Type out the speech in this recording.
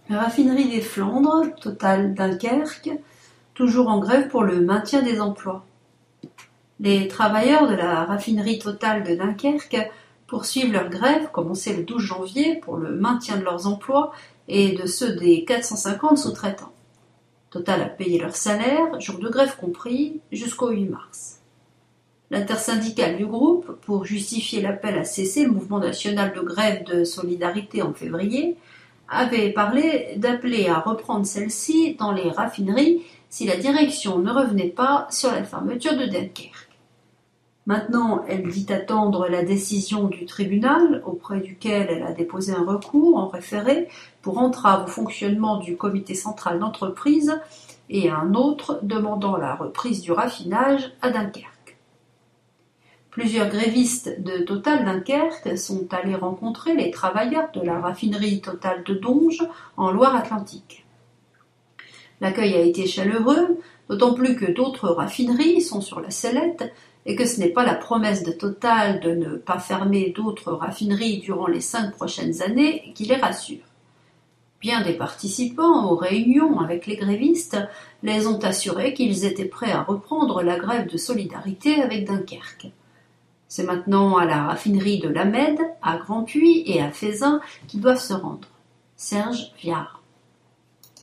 Raffinerie des Flandres, Total Dunkerque, toujours en grève pour le maintien des emplois. Les travailleurs de la raffinerie Total de Dunkerque poursuivent leur grève, commencée le 12 janvier, pour le maintien de leurs emplois et de ceux des 450 sous-traitants. Total a payé leur salaire, jour de grève compris, jusqu'au 8 mars. L'intersyndicale du groupe, pour justifier l'appel à cesser le mouvement national de grève de solidarité en février, avait parlé d'appeler à reprendre celle-ci dans les raffineries si la direction ne revenait pas sur la fermeture de Dunkerque. Maintenant, elle dit attendre la décision du tribunal, auprès duquel elle a déposé un recours en référé pour entrave au fonctionnement du comité central d'entreprise et un autre demandant la reprise du raffinage à Dunkerque. Plusieurs grévistes de Total Dunkerque sont allés rencontrer les travailleurs de la raffinerie Total de Donges en Loire-Atlantique. L'accueil a été chaleureux, d'autant plus que d'autres raffineries sont sur la sellette et que ce n'est pas la promesse de Total de ne pas fermer d'autres raffineries durant les 5 prochaines années qui les rassure. Bien des participants aux réunions avec les grévistes les ont assurés qu'ils étaient prêts à reprendre la grève de solidarité avec Dunkerque. C'est maintenant à la raffinerie de Lamède, à Grand-Puy et à Feyzin qu'ils doivent se rendre. Serge Viard.